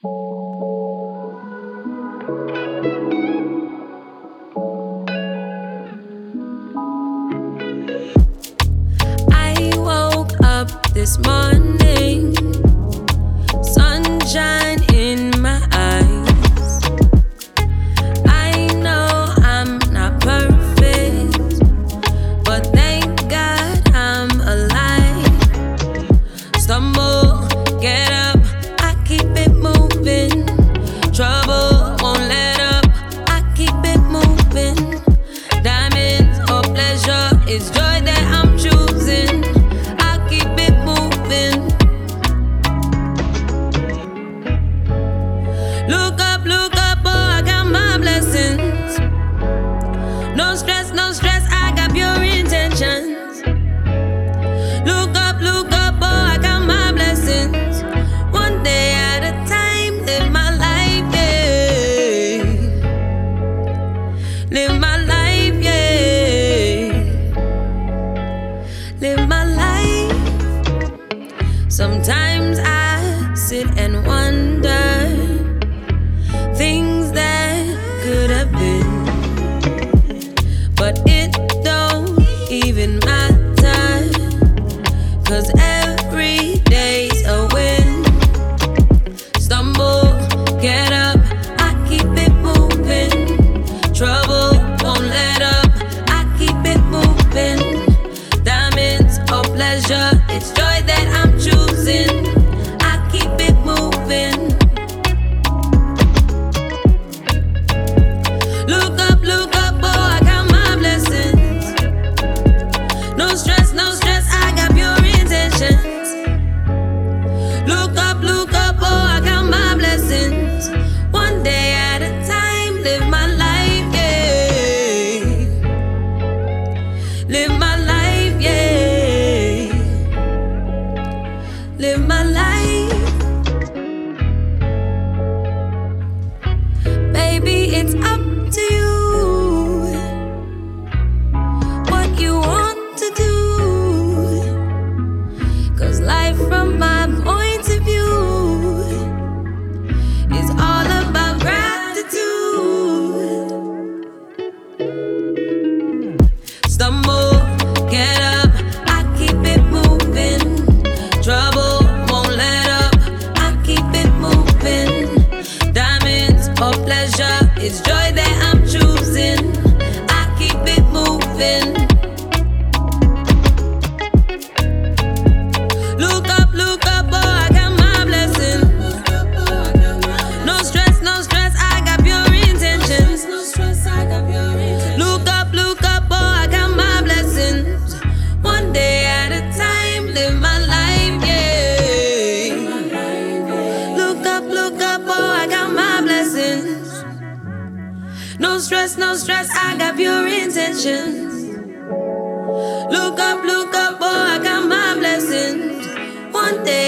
I woke up this morning, sunshine in my eyes. I know I'm not perfect, but thank God I'm alive. Stumble, get up, I keep it moving. Trouble won't let up, I keep it moving. Diamonds or pleasure, it's joy that I'm choosing. I keep it moving. Look up, oh, I got my blessings. No stress, I got pure intentions. Look up, oh, I got my blessings. One day at a time, live my life, yeah. Live my life, yeah. Live my life. Sometimes I sit and wonder things that could have been, but it don't even matter, 'cause every day's a win. Stumble, get up, I keep it moving. Trouble won't let up, I keep it moving. Diamonds or pleasure, it's joy that I'm choosing. I keep it moving. Look up, oh, I got my blessings. No stress, I got pure intentions. Look up, oh, I got my blessings. One day at a time, live my life, yeah. Live my life, yeah. Live my life. Baby, it's up to you what you want to do, 'cause life from my point of view is all about gratitude. Stumble, get up, I keep it moving. Trouble won't let up, I keep it moving. Diamonds or pleasure, it's joy that I'm choosing. I keep it moving. Look up, oh, I got my blessings. No stress, I got pure intentions. Look up, oh, I got my blessings. One day at a time, live my life, yeah. Look up, oh, I got my blessings. No stress, I got pure intentions. Look up, oh, I got my blessings. One day